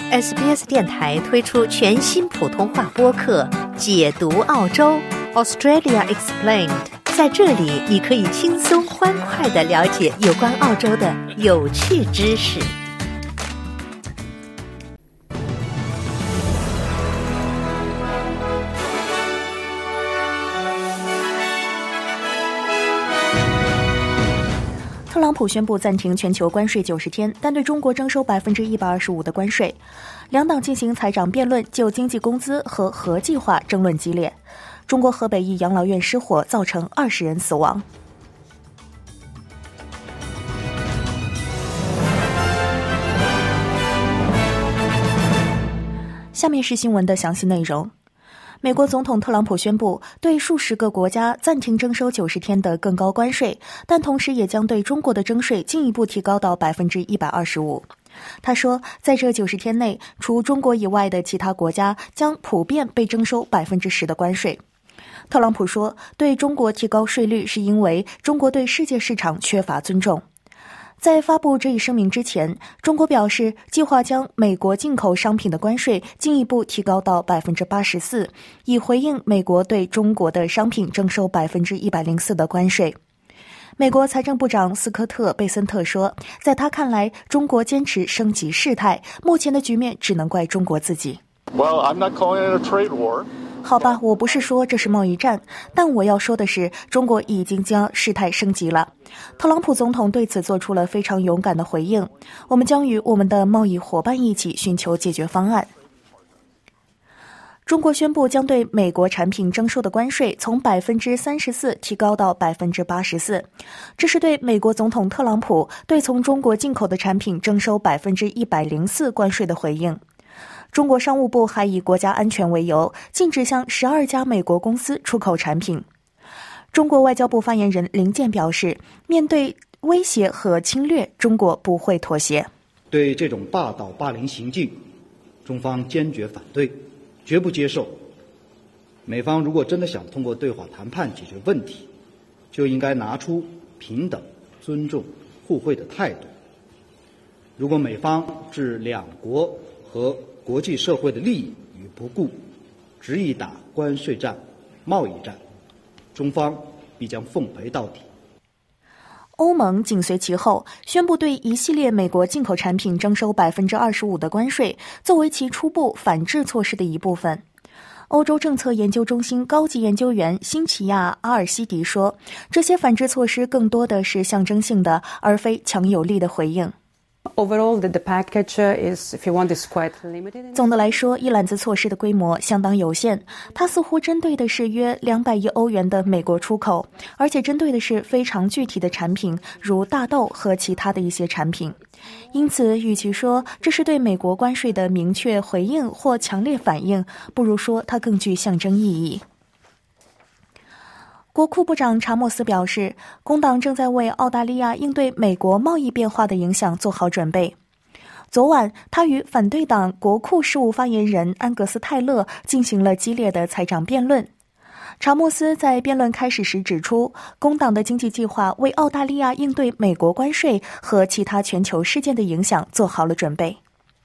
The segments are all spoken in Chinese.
SBS 电台推出全新普通话播客《解读澳洲 Australia Explained》，在这里你可以轻松欢快地了解有关澳洲的有趣知识。 特朗普宣布暂停全球关税90天，但对中国征收125%的关税。两党进行财长辩论，就经济工资和核计划争论激烈。中国河北一养老院失火，造成20人死亡。下面是新闻的详细内容。美国总统特朗普宣布对数十个国家暂停征收90天的更高关税，但同时也将对中国的征税进一步提高到125%。他说，在这90天内，除中国以外的其他国家将普遍被征收10%的关税。特朗普说，对中国提高税率是因为中国对世界市场缺乏尊重。在发布这一声明之前，中国表示计划将美国进口商品的关税进一步提高到84%，以回应美国对中国的商品征收104%的关税。美国财政部长斯科特·贝森特说，在他看来，中国坚持升级事态，目前的局面只能怪中国自己。 Well, I'm not calling it a trade war. 好吧，我不是说这是贸易战，但我要说的是，中国已经将事态升级了。特朗普总统对此做出了非常勇敢的回应，我们将与我们的贸易伙伴一起寻求解决方案。中国宣布将对美国产品征收的关税从34%提高到84%，这是对美国总统特朗普对从中国进口的产品征收104%关税的回应。中国商务部还以国家安全为由，禁止向12家美国公司出口产品。中国外交部发言人林健表示，面对威胁和侵略，中国不会妥协。 对这种霸道霸凌行径，中方坚决反对，绝不接受。美方如果真的想通过对话谈判解决问题，就应该拿出平等、尊重、互惠的态度。如果美方置两国和国际社会的利益于不顾，执意打关税战、贸易战，中方必将奉陪到底。 欧盟紧随其后，宣布对一系列美国进口产品征收25%的关税，作为其初步反制措施的一部分。欧洲政策研究中心高级研究员辛奇亚·阿尔西迪说，这些反制措施更多的是象征性的，而非强有力的回应。 Overall, the package is, if you want, is quite limited. 总的来说，一揽子措施的规模相当有限，它似乎针对的是约200亿欧元的美国出口，而且针对的是非常具体的产品，如大豆和其他的一些产品。因此，与其说这是对美国关税的明确回应或强烈反应，不如说它更具象征意义。国库部长查莫斯表示，工党正在为澳大利亚应对美国贸易变化的影响做好准备。昨晚，他与反对党国库事务发言人安格斯·泰勒进行了激烈的财长辩论。查莫斯在辩论开始时指出，工党的经济计划为澳大利亚应对美国关税和其他全球事件的影响做好了准备。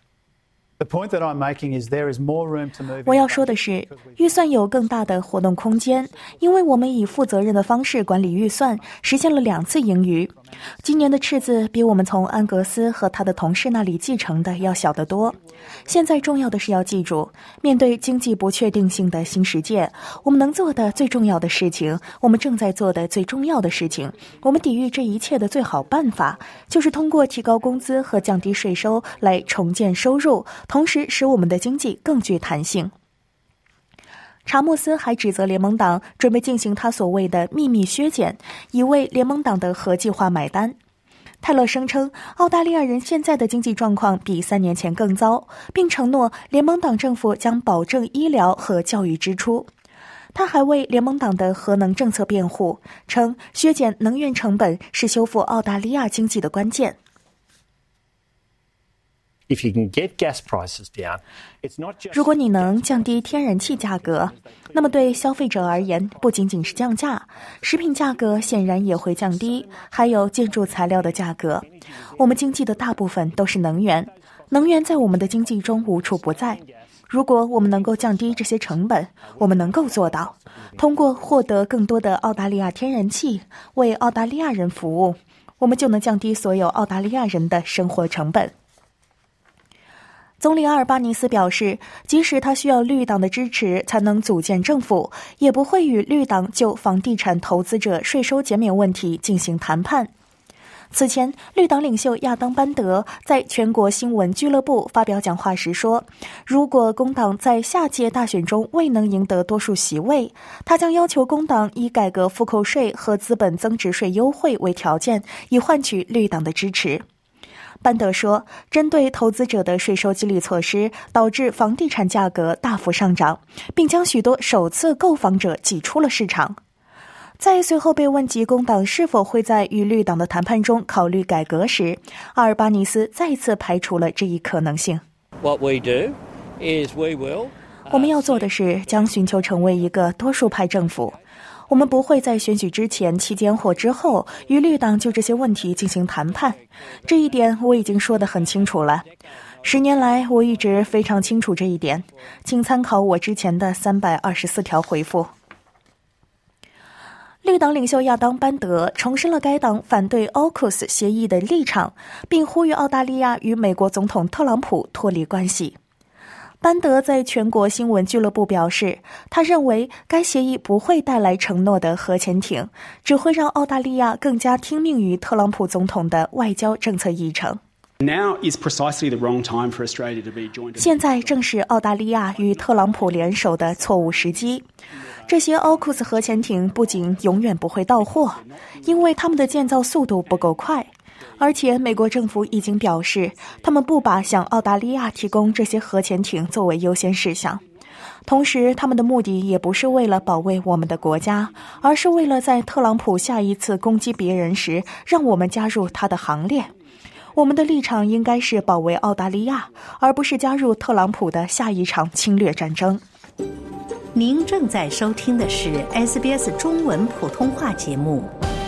我要说的是，预算有更大的活动空间，因为我们以负责任的方式管理预算，实现了2次盈余。今年的赤字比我们从安格斯和他的同事那里继承的要小得多。现在重要的是要记住，面对经济不确定性的新世界，我们能做的最重要的事情，我们正在做的最重要的事情，我们抵御这一切的最好办法，就是通过提高工资和降低税收来重建收入，同时使我们的经济更具弹性。查莫斯还指责联盟党准备进行他所谓的秘密削减，以为联盟党的核计划买单。泰勒声称，澳大利亚人现在的经济状况比3年前更糟，并承诺联盟党政府将保证医疗和教育支出。他还为联盟党的核能政策辩护，称削减能源成本是修复澳大利亚经济的关键。如果你能降低天然气价格，那么对消费者而言，不仅仅是降价，食品价格显然也会降低，还有建筑材料的价格。我们经济的大部分都是能源能源在我们的经济中无处不在。如果我们能够降低这些成本，我们能够做到，通过获得更多的澳大利亚天然气，为澳大利亚人服务，我们就能降低所有澳大利亚人的生活成本。总理阿尔巴尼斯表示，即使他需要绿党的支持才能组建政府，也不会与绿党就房地产投资者税收减免问题进行谈判。此前，绿党领袖亚当·班德在全国新闻俱乐部发表讲话时说，如果工党在下届大选中未能赢得多数席位，他将要求工党以改革复扣税和资本增值税优惠为条件，以换取绿党的支持。班德说，针对投资者的税收激励措施导致房地产价格大幅上涨，并将许多首次购房者挤出了市场。在随后被问及工党是否会在与绿党的谈判中考虑改革时，阿尔巴尼斯再次排除了这一可能性。我们要做的是将寻求成为一个多数派政府。我们不会在选举之前、期间或之后与绿党就这些问题进行谈判，这一点我已经说得很清楚了。10年来，我一直非常清楚这一点，请参考我之前的324条回复。绿党领袖亚当·班德重申了该党反对 AUKUS 协议的立场，并呼吁澳大利亚与美国总统特朗普脱离关系。班德在全国新闻俱乐部表示，他认为该协议不会带来承诺的核潜艇，只会让澳大利亚更加听命于特朗普总统的外交政策议程。现在正是澳大利亚与特朗普联手的错误时机。这些 AUKUS 核潜艇不仅永远不会到货，因为他们的建造速度不够快，而且美国政府已经表示，他们不把向澳大利亚提供这些核潜艇作为优先事项。同时，他们的目的也不是为了保卫我们的国家，而是为了在特朗普下一次攻击别人时，让我们加入他的行列。我们的立场应该是保卫澳大利亚，而不是加入特朗普的下一场侵略战争。 您正在收听的是 SBS 中文普通话节目。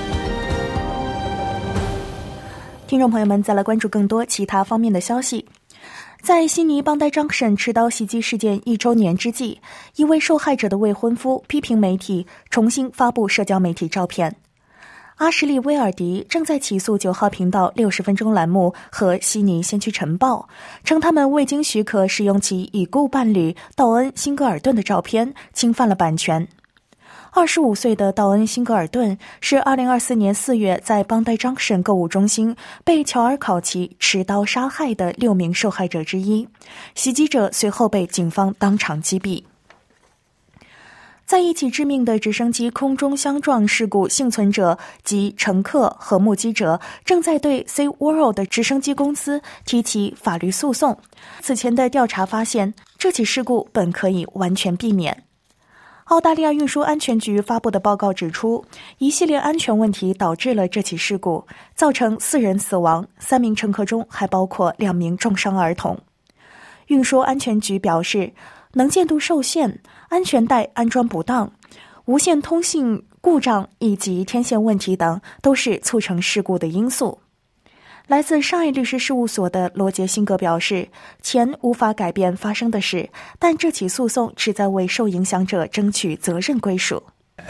听众朋友们，再来关注更多其他方面的消息。在悉尼邦代张省持刀袭击事件1周年之际，一位受害者的未婚夫批评媒体重新发布社交媒体照片。阿什利·威尔迪正在起诉9号频道60分钟栏目和悉尼先驱晨报，称他们未经许可使用其已故伴侣道恩·辛格尔顿的照片，侵犯了版权。25岁的道恩·辛格尔顿是2024年4月在邦代张省购物中心被乔尔·考奇持刀杀害的6名受害者之一，袭击者随后被警方当场击毙。在一起致命的直升机空中相撞事故幸存者及乘客和目击者正在对 Sea World 直升机公司提起法律诉讼。此前的调查发现，这起事故本可以完全避免。澳大利亚运输安全局发布的报告指出，一系列安全问题导致了这起事故，造成4人死亡，3名乘客中还包括2名重伤儿童。运输安全局表示，能见度受限、安全带安装不当、无线通信故障以及天线问题等都是促成事故的因素。来自上海律师事务所的罗杰·辛格表示，钱无法改变发生的事，但这起诉讼旨在为受影响者争取责任归属。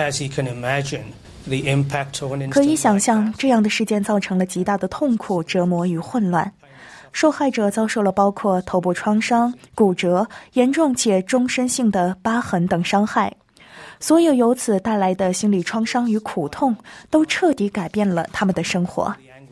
可以想象，这样的事件造成了极大的痛苦、折磨与混乱。受害者遭受了包括头部创伤、骨折、严重且终身性的疤痕等伤害，所有由此带来的心理创伤与苦痛都彻底改变了他们的生活。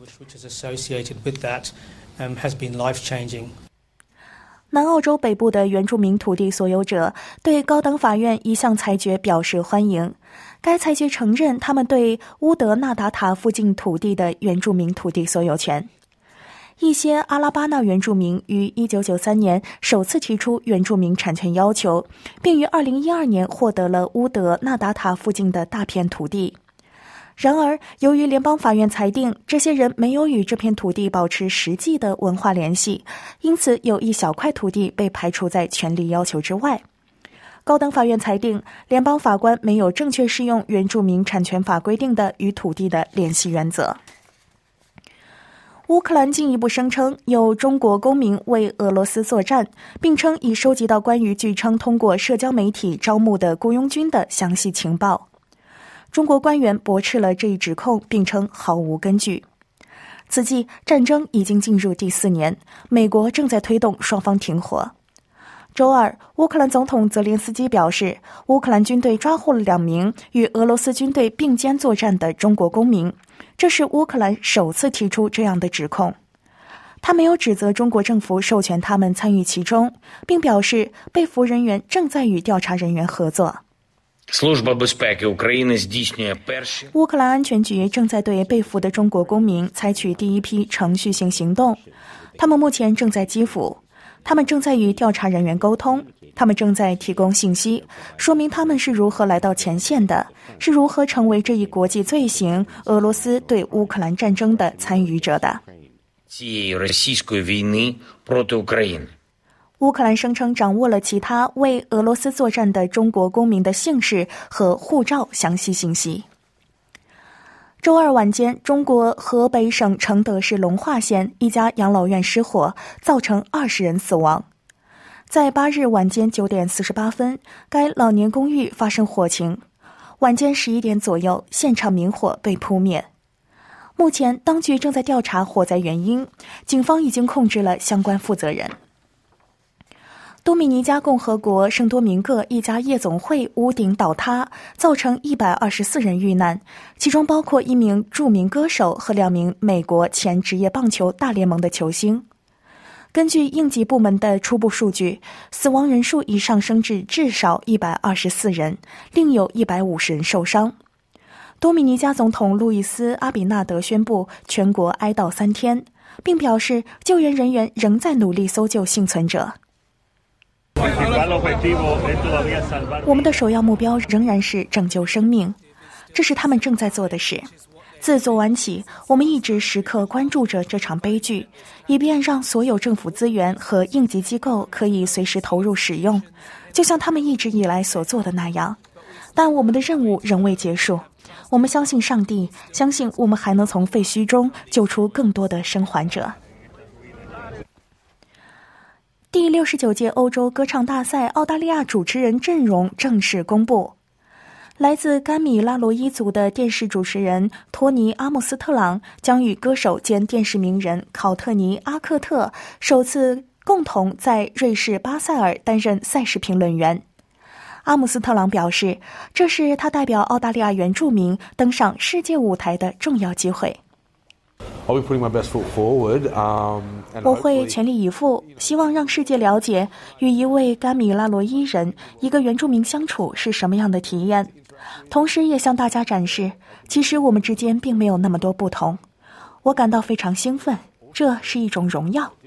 南澳洲北部的原住民土地所有者对高等法院一项裁决表示欢迎，该裁决承认他们对乌德纳达塔附近土地的原住民土地所有权。一些阿拉巴纳原住民于1993年首次提出原住民产权要求，并于2012年获得了乌德纳达塔附近的大片土地。然而，由于联邦法院裁定这些人没有与这片土地保持实际的文化联系，因此有一小块土地被排除在权利要求之外。高等法院裁定，联邦法官没有正确适用原住民产权法规定的与土地的联系原则。 乌克兰进一步声称有中国公民为俄罗斯作战，并称已收集到关于据称通过社交媒体招募的雇佣军的详细情报。中国官员驳斥了这一指控，并称毫无根据。此际，战争已经进入第4年，美国正在推动双方停火。周二，乌克兰总统泽连斯基表示，乌克兰军队抓获了2名与俄罗斯军队并肩作战的中国公民，这是乌克兰首次提出这样的指控。他没有指责中国政府授权他们参与其中，并表示被俘人员正在与调查人员合作。乌克兰安全局正在对被俘的中国公民采取第一批程序性行动，他们目前正在基辅，他们正在与调查人员沟通，他们正在提供信息，说明他们是如何来到前线的，是如何成为这一国际罪行俄罗斯对乌克兰战争的参与者的。乌克兰声称掌握了其他为俄罗斯作战的中国公民的姓氏和护照详细信息。周二晚间，中国河北省承德市龙化县一家养老院失火，造成20人死亡。在8日晚间9点48分，该老年公寓发生火情。晚间11点左右，现场明火被扑灭。目前，当局正在调查火灾原因，警方已经控制了相关负责人。多米尼加共和国圣多明各一家夜总会屋顶倒塌，造成124人遇难，其中包括1名著名歌手和2名美国前职业棒球大联盟的球星。根据应急部门的初步数据，死亡人数已上升至至少124人，另有150人受伤。多米尼加总统路易斯·阿比纳德宣布全国哀悼3天，并表示救援人员仍在努力搜救幸存者。我们的首要目标仍然是拯救生命，这是他们正在做的事。自做完起，我们一直时刻关注着这场悲剧，以便让所有政府资源和应急机构可以随时投入使用，就像他们一直以来所做的那样。但我们的任务仍未结束，我们相信上帝，相信我们还能从废墟中救出更多的生还者。第69届欧洲歌唱大赛澳大利亚主持人阵容正式公布。来自甘米拉罗伊族的电视主持人托尼·阿姆斯特朗将与歌手兼电视名人考特尼·阿克特首次共同在瑞士巴塞尔担任赛事评论员。阿姆斯特朗表示，这是他代表澳大利亚原住民登上世界舞台的重要机会。我会全力以赴，希望让世界了解与一位甘米拉罗伊人，一个原住民相处是什么样的体验，同时也向大家展示，其实我们之间并没有那么多不同。我感到非常兴奋，这是一种荣耀。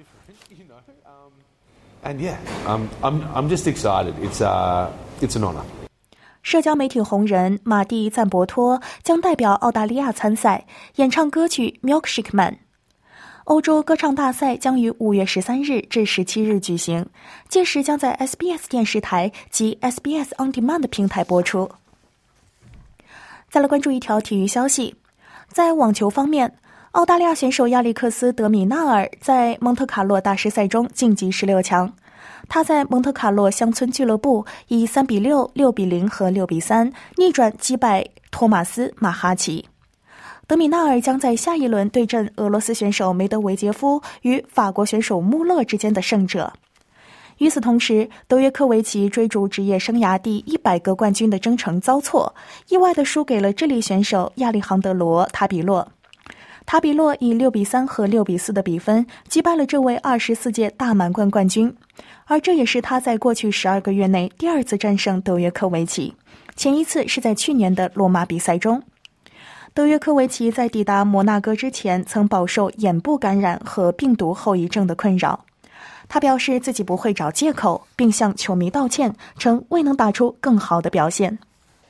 And yeah, I'm just excited. It's an honor. 社交媒体红人马蒂赞伯托将代表澳大利亚参赛，演唱歌曲 Milkshake Man。 欧洲歌唱大赛将于5月13日至17日举行，届时将在 SBS 电视台及 SBS On Demand 平台播出。再来关注一条体育消息，在网球方面，澳大利亚选手亚历克斯·德米纳尔在蒙特卡洛大师赛中晋级16强。他在蒙特卡洛乡村俱乐部以3-6、6-0和6-3逆转击败托马斯·马哈奇。德米纳尔将在下一轮对阵俄罗斯选手梅德韦杰夫与法国选手穆勒之间的胜者。与此同时，德约科维奇追逐职业生涯第100个冠军的征程遭挫，意外地输给了智利选手亚历杭德罗·塔比洛。塔比洛以6-3和6-4的比分击败了这位24届大满贯冠军，而这也是他在过去12个月内第2次战胜德约科维奇，前一次是在去年的罗马比赛中。德约科维奇在抵达摩纳哥之前曾饱受眼部感染和病毒后遗症的困扰，他表示自己不会找借口，并向球迷道歉，称未能打出更好的表现。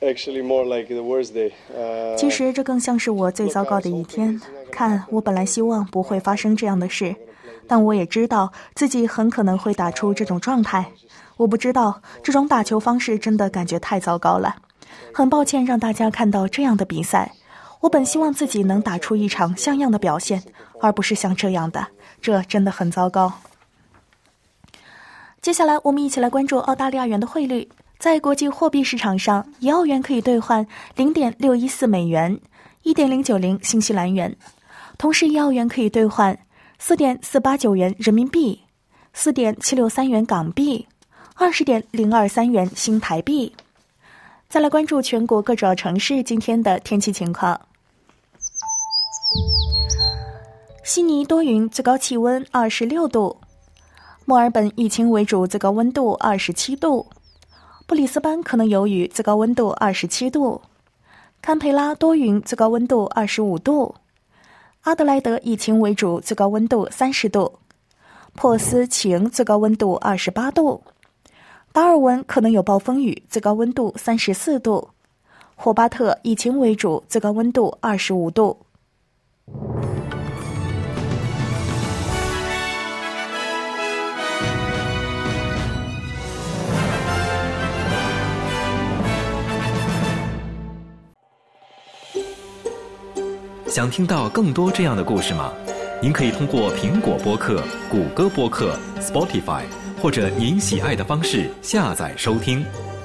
其实这更像是我最糟糕的一天，看，我本来希望不会发生这样的事，但我也知道自己很可能会打出这种状态。我不知道，这种打球方式真的感觉太糟糕了。很抱歉让大家看到这样的比赛， 我本希望自己能打出一场像样的表现，而不是像这样的，这真的很糟糕。接下来我们一起来关注澳大利亚元的汇率。在国际货币市场上，1澳元可以兑换 0.614 美元， 1.090 新西兰元。同时1澳元可以兑换 4.489 元人民币， 4.763 元港币， 20.023 元新台币。再来关注全国各主要城市今天的天气情况。悉尼多云，最高气温26度；墨尔本以晴为主，最高温度27度；布里斯班可能有雨，最高温度27度；堪培拉多云，最高温度25度；阿德莱德以晴为主，最高温度30度；珀斯晴，最高温度28度；达尔文可能有暴风雨，最高温度34度；霍巴特以晴为主，最高温度25度。 想听到更多这样的故事吗？您可以通过苹果播客、谷歌播客、Spotify 或者您喜爱的方式下载收听。